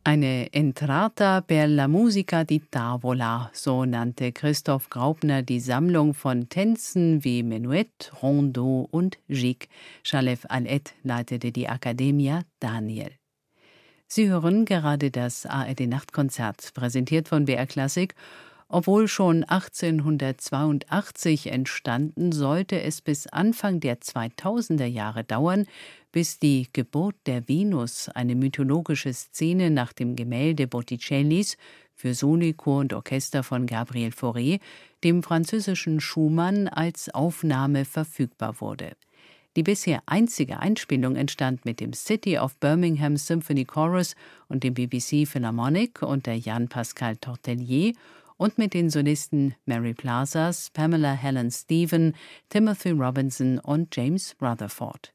Eine Entrata per la musica di tavola, so nannte Christoph Graupner die Sammlung von Tänzen wie Menuett, Rondeau und Gigue. Chalef Al-Ed leitete die Accademia Daniel. Sie hören gerade das ARD-Nachtkonzert, präsentiert von BR Klassik. Obwohl schon 1882 entstanden, sollte es bis Anfang der 2000er Jahre dauern, bis die Geburt der Venus, eine mythologische Szene nach dem Gemälde Botticellis für Soli, Chor und Orchester von Gabriel Fauré, dem französischen Schumann, als Aufnahme verfügbar wurde. Die bisher einzige Einspielung entstand mit dem City of Birmingham Symphony Chorus und dem BBC Philharmonic unter Jan-Pascal Tortelier und mit den Solisten Mary Plazas, Pamela Helen Stephen, Timothy Robinson und James Rutherford.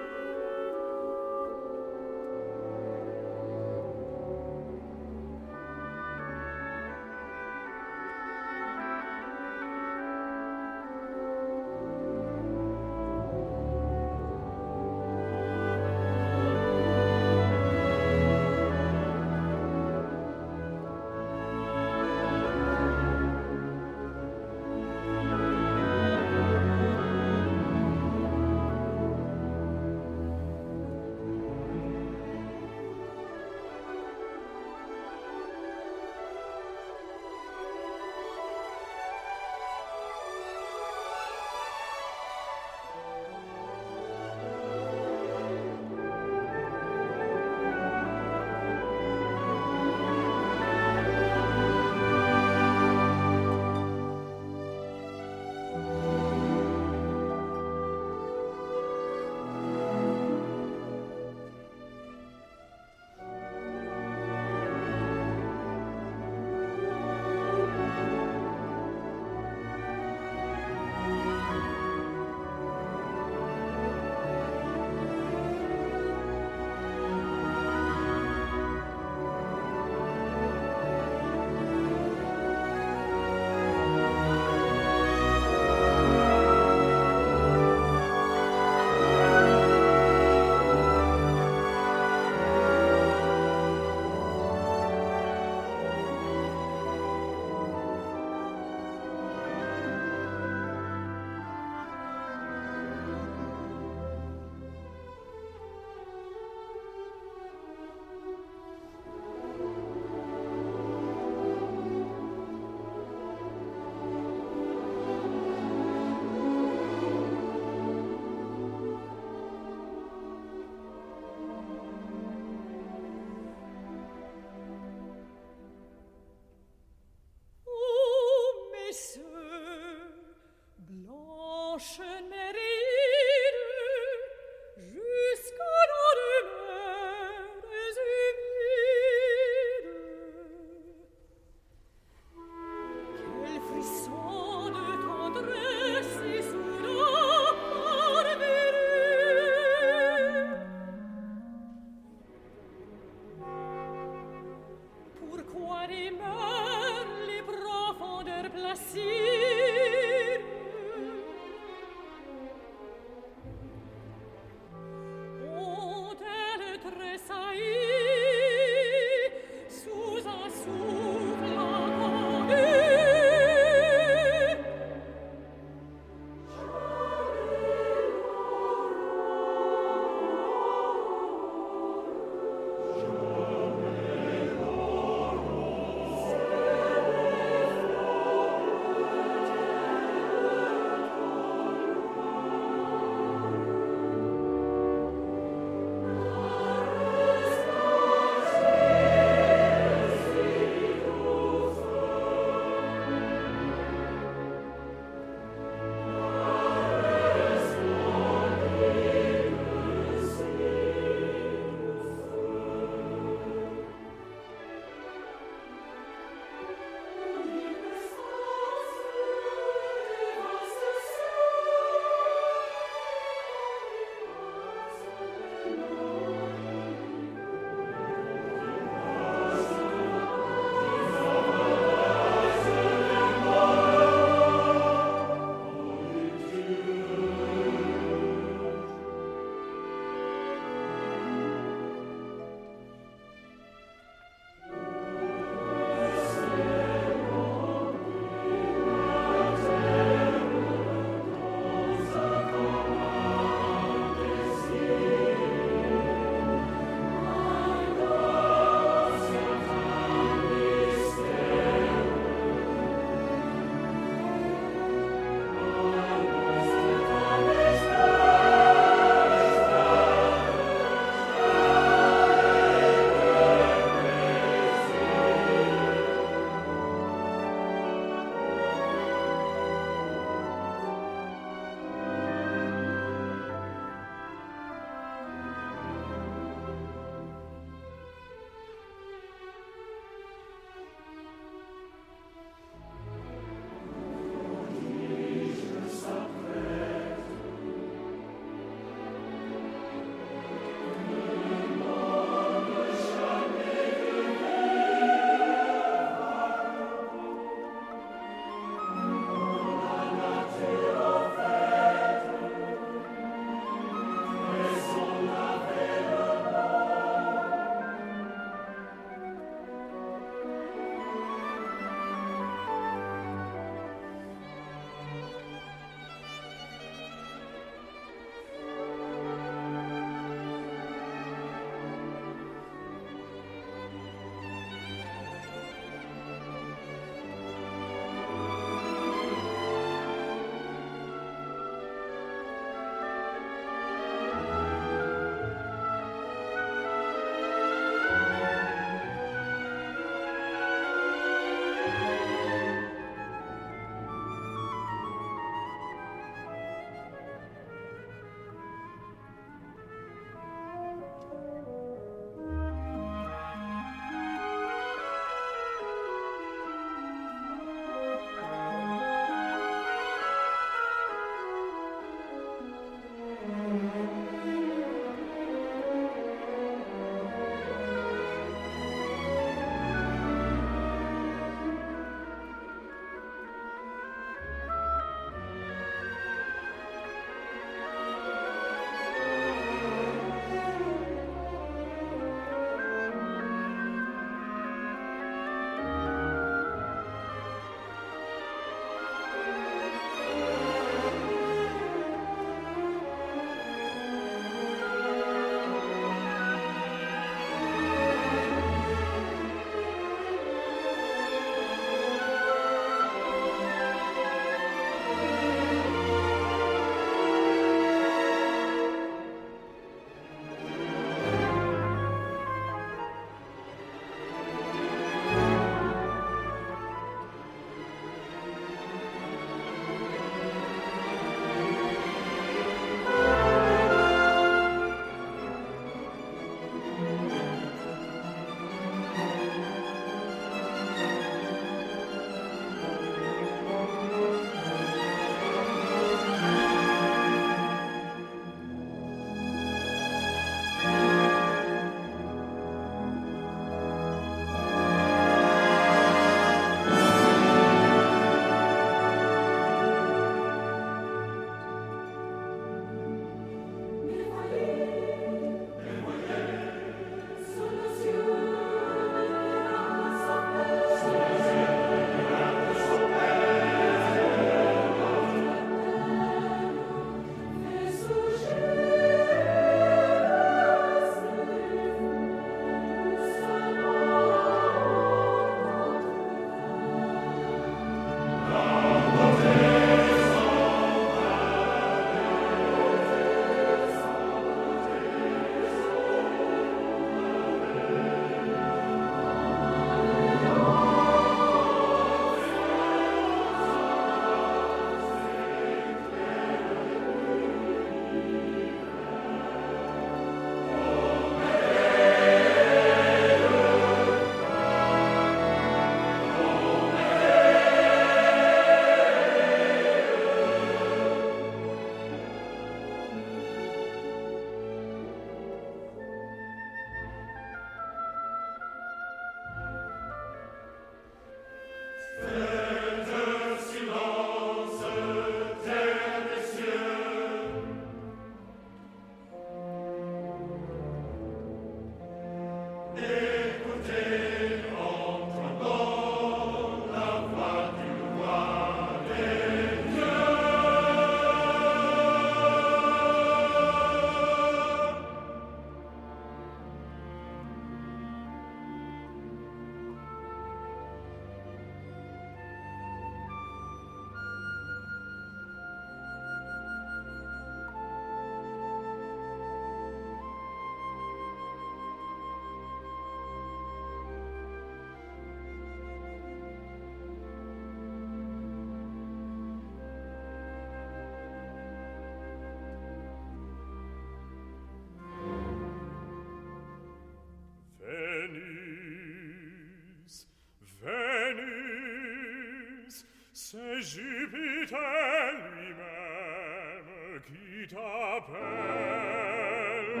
Jupiter lui-même qui t'appelle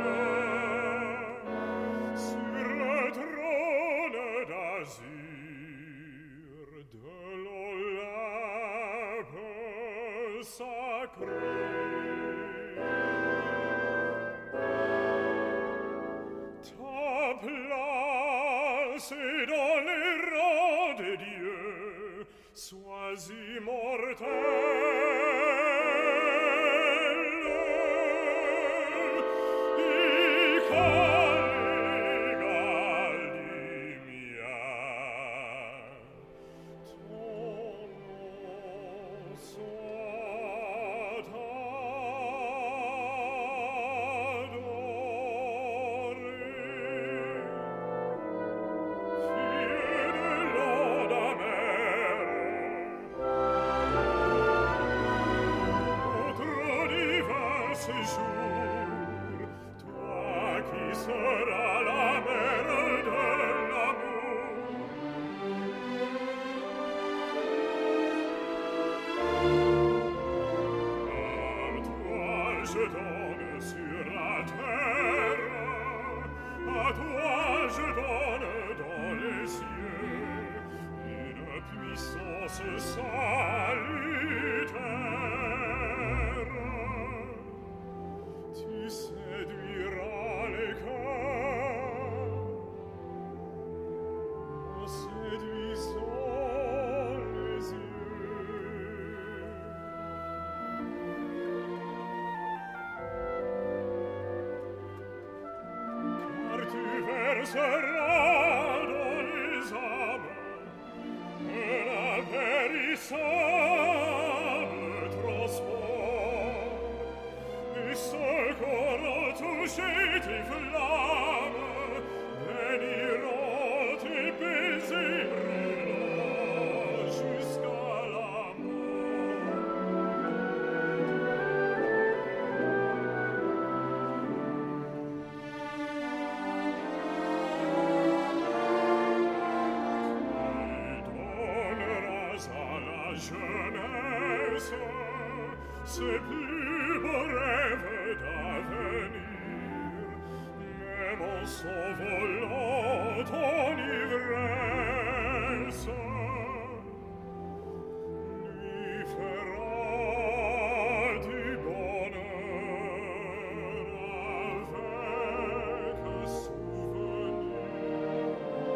sur le trône d'azur de l'Olympe sacré. Ta place est dans les rangs des dieux, sois immortel. Ical Galimia, ton nom soit adoré. Fille de l'onde amère, entre divers séjours, toi qui seras la mère de l'amour. À toi je donne sur la terre, à toi je donne dans les cieux une puissance salutaire. Tu séduiras les cœurs en séduisant les yeux. Car tu verseras dans les âmes un impérissable transport, et ce corps touché tes flammes béniront tes baisers brûlants jusqu'à la mort. Donneras à la jeunesse ses plus beaux rêves d'avenir, même en s'envolant ton ivresse, lui fera du bonheur avec souvenir.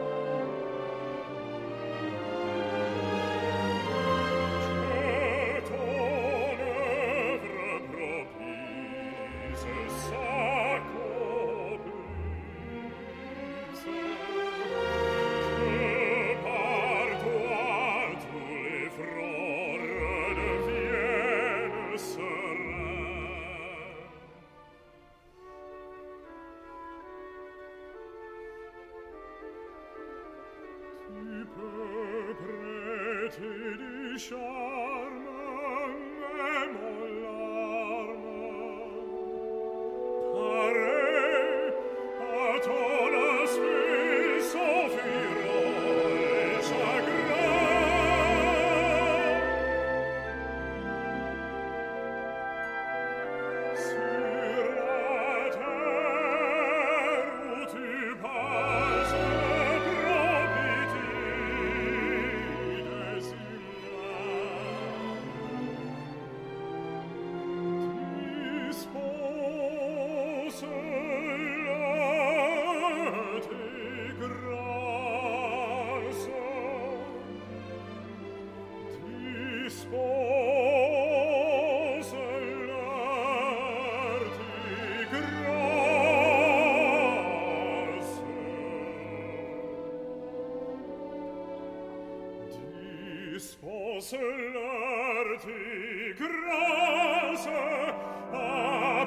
Que ton œuvre propice s'accomplisse, que par toi tous les fronts redeviennent sereins. Tu peux prêter du charme même aux larmes, pareil à ton aspect s'enfuiront les chagrins. Sur la terre où tu passes, prends pitié des humains. Dispose tes grâces, dispose tes grâces, dispose tes grâces.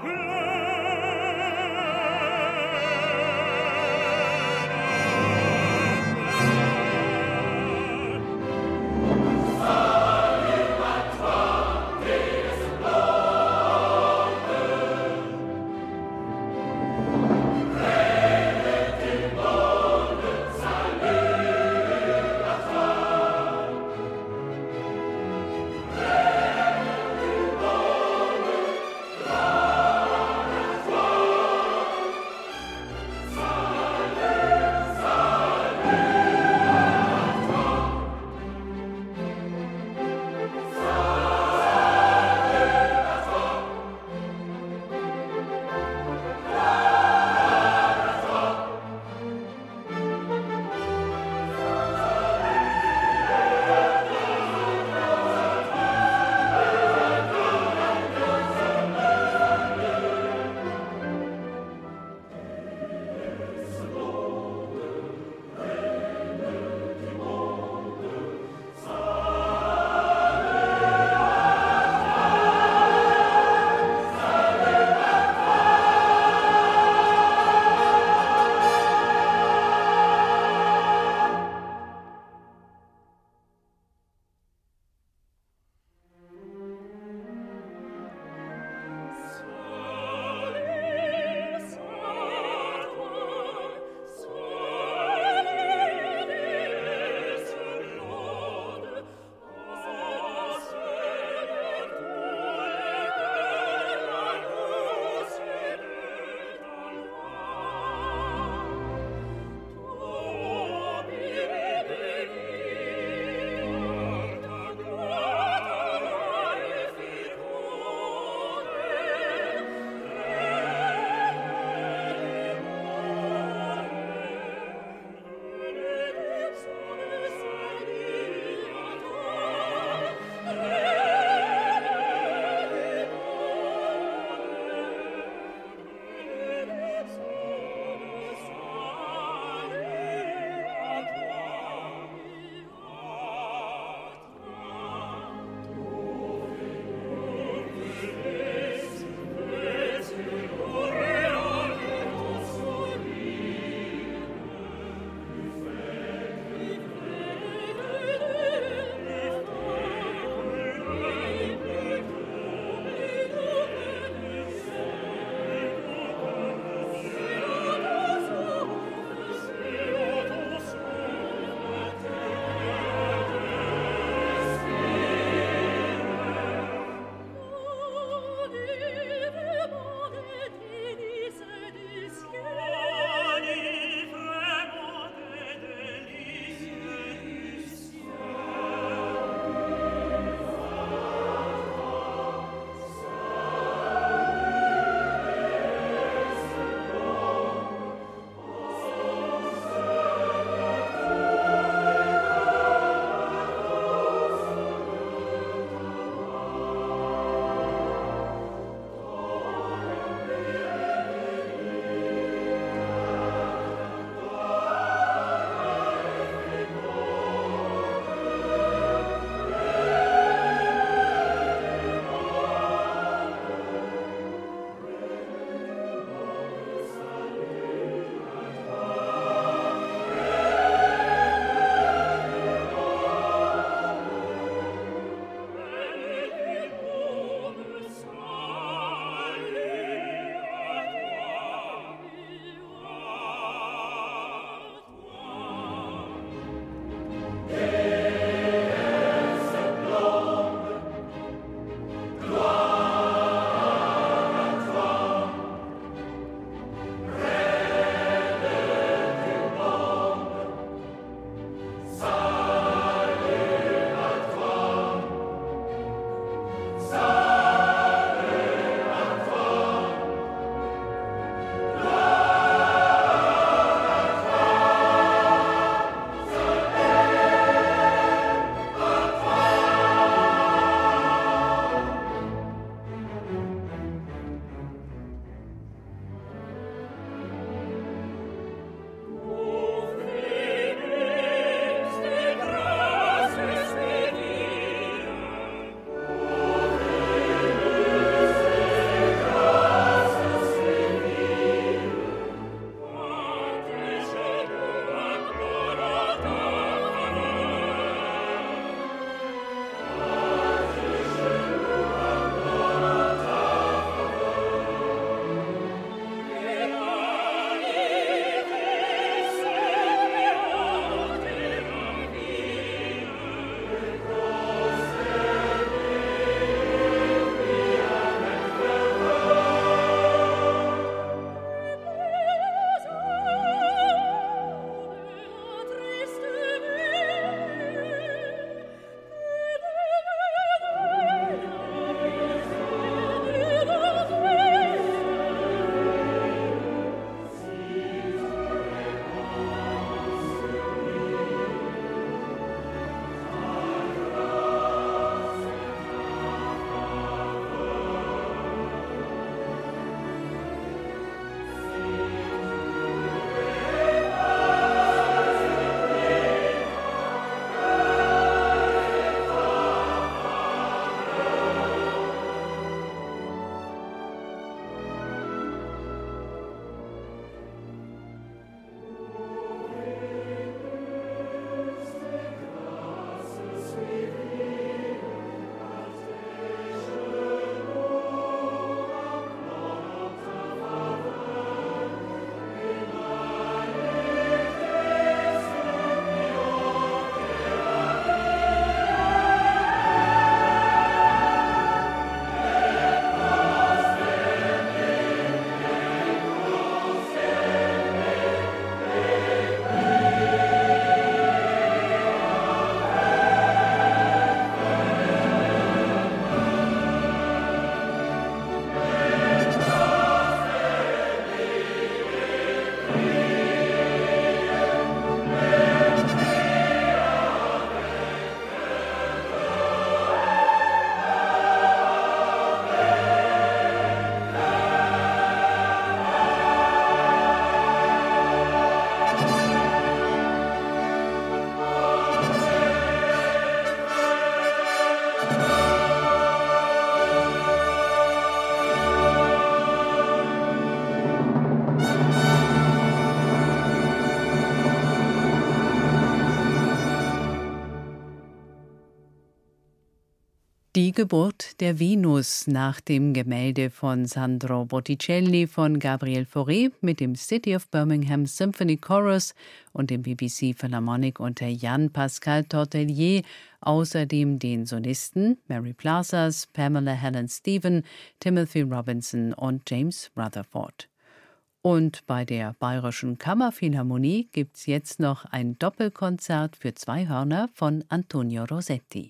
Die Geburt der Venus nach dem Gemälde von Sandro Botticelli von Gabriel Fauré mit dem City of Birmingham Symphony Chorus und dem BBC Philharmonic unter Jan-Pascal Tortelier, außerdem den Solisten Mary Plazas, Pamela Helen Stephen, Timothy Robinson und James Rutherford. Und bei der Bayerischen Kammerphilharmonie gibt's jetzt noch ein Doppelkonzert für 2 Hörner von Antonio Rossetti.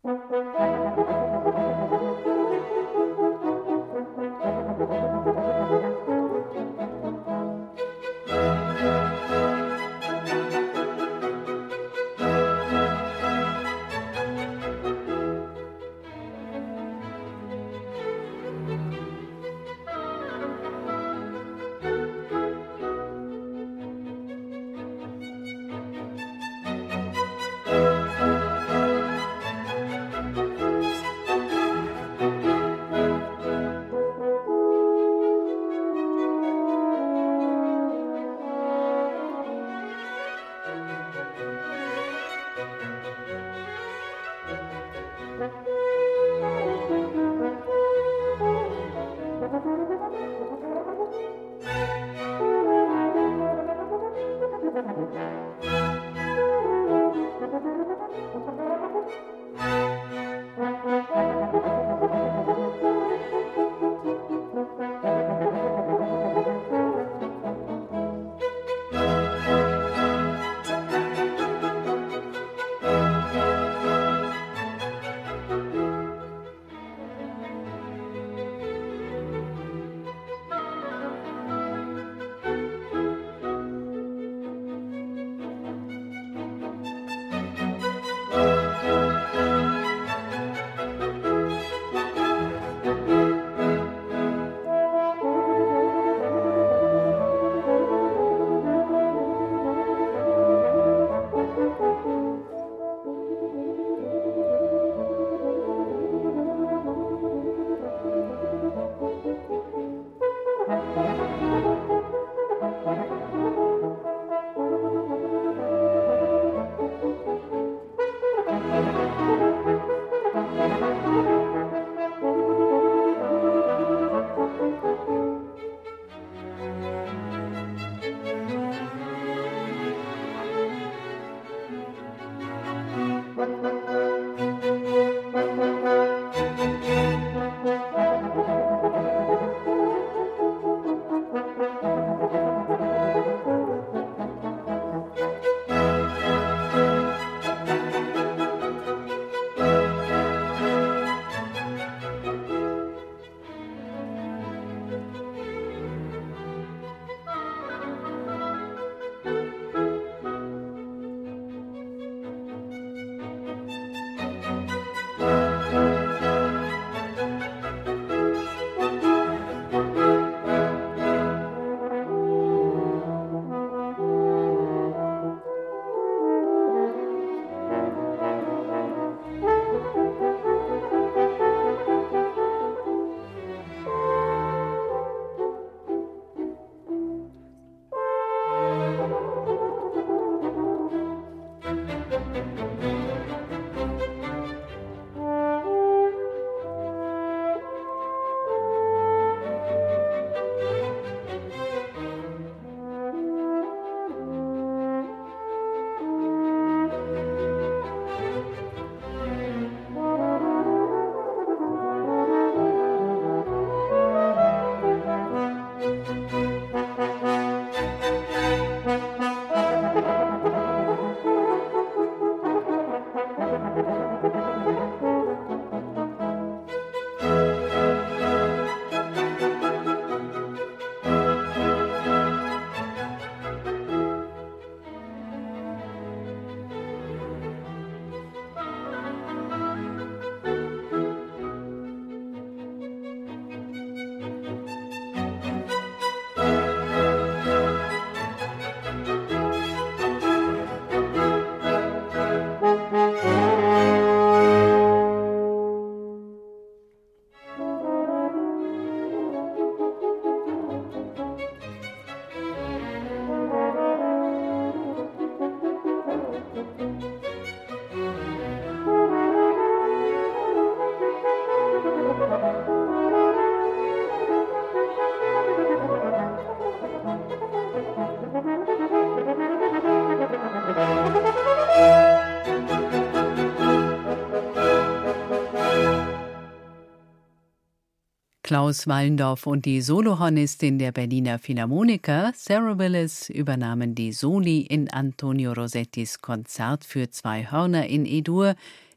Klaus Wallendorf und die Solohornistin der Berliner Philharmoniker Sarah Willis übernahmen die Soli in Antonio Rossettis Konzert für zwei Hörner in E-Dur,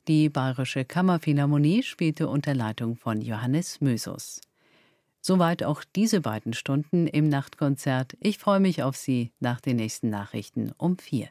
Die Bayerische Kammerphilharmonie spielte unter Leitung von Johannes Mösus. Soweit auch diese beiden Stunden im Nachtkonzert. Ich freue mich auf Sie nach den nächsten Nachrichten um 4.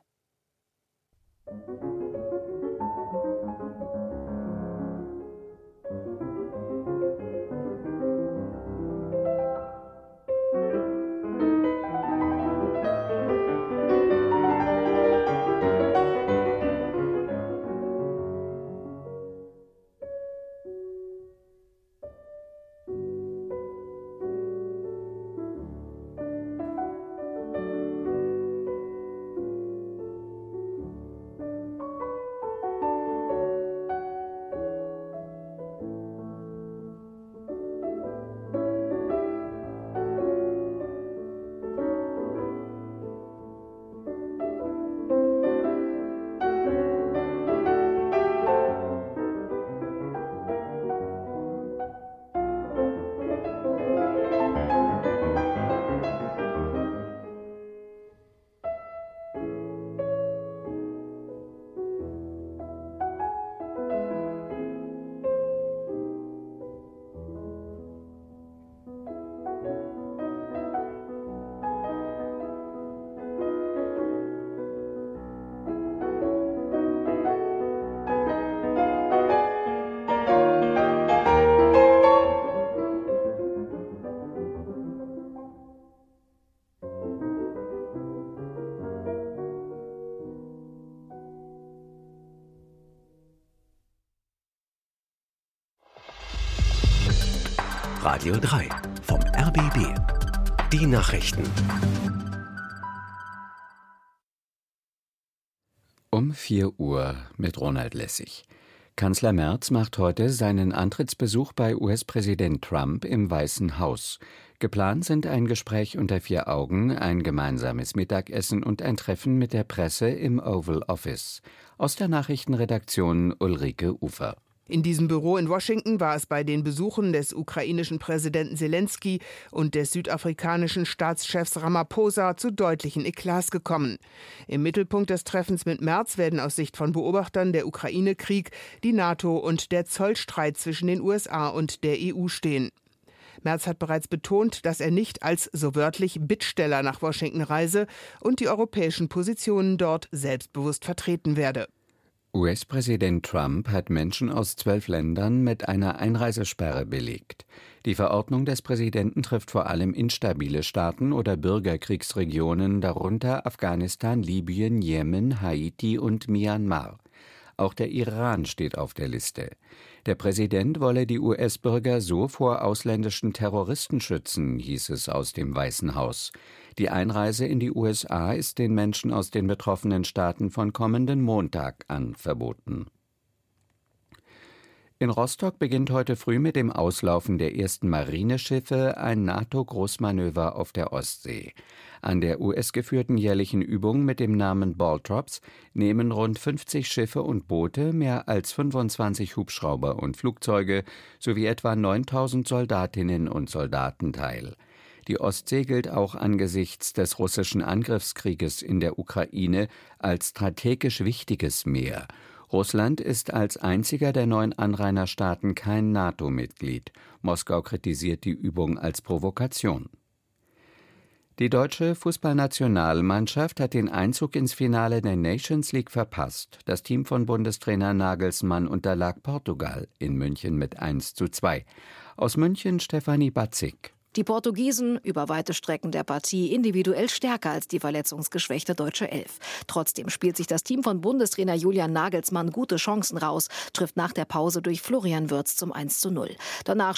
Radio 3 vom RBB. Die Nachrichten. Um 4 Uhr mit Ronald Lessig. Kanzler Merz macht heute seinen Antrittsbesuch bei US-Präsident Trump im Weißen Haus. Geplant sind ein Gespräch unter 4 Augen, ein gemeinsames Mittagessen und ein Treffen mit der Presse im Oval Office. Aus der Nachrichtenredaktion Ulrike Ufer. In diesem Büro in Washington war es bei den Besuchen des ukrainischen Präsidenten Selenskyj und des südafrikanischen Staatschefs Ramaphosa zu deutlichen Eklats gekommen. Im Mittelpunkt des Treffens mit Merz werden aus Sicht von Beobachtern der Ukraine-Krieg, die NATO und der Zollstreit zwischen den USA und der EU stehen. Merz hat bereits betont, dass er nicht als, so wörtlich, Bittsteller nach Washington reise und die europäischen Positionen dort selbstbewusst vertreten werde. US-Präsident Trump hat Menschen aus 12 Ländern mit einer Einreisesperre belegt. Die Verordnung des Präsidenten trifft vor allem instabile Staaten oder Bürgerkriegsregionen, darunter Afghanistan, Libyen, Jemen, Haiti und Myanmar. Auch der Iran steht auf der Liste. Der Präsident wolle die US-Bürger so vor ausländischen Terroristen schützen, hieß es aus dem Weißen Haus. Die Einreise in die USA ist den Menschen aus den betroffenen Staaten von kommenden Montag an verboten. In Rostock beginnt heute früh mit dem Auslaufen der ersten Marineschiffe ein NATO-Großmanöver auf der Ostsee. An der US-geführten jährlichen Übung mit dem Namen Baltrops nehmen rund 50 Schiffe und Boote, mehr als 25 Hubschrauber und Flugzeuge sowie etwa 9.000 Soldatinnen und Soldaten teil. Die Ostsee gilt auch angesichts des russischen Angriffskrieges in der Ukraine als strategisch wichtiges Meer. Russland ist als einziger der 9 Anrainerstaaten kein NATO-Mitglied. Moskau kritisiert die Übung als Provokation. Die deutsche Fußballnationalmannschaft hat den Einzug ins Finale der Nations League verpasst. Das Team von Bundestrainer Nagelsmann unterlag Portugal in München mit 1:2. Aus München Stefanie Batzig. Die Portugiesen über weite Strecken der Partie individuell stärker als die verletzungsgeschwächte deutsche Elf. Trotzdem spielt sich das Team von Bundestrainer Julian Nagelsmann gute Chancen raus, trifft nach der Pause durch Florian Wirtz zum 1:0. Danach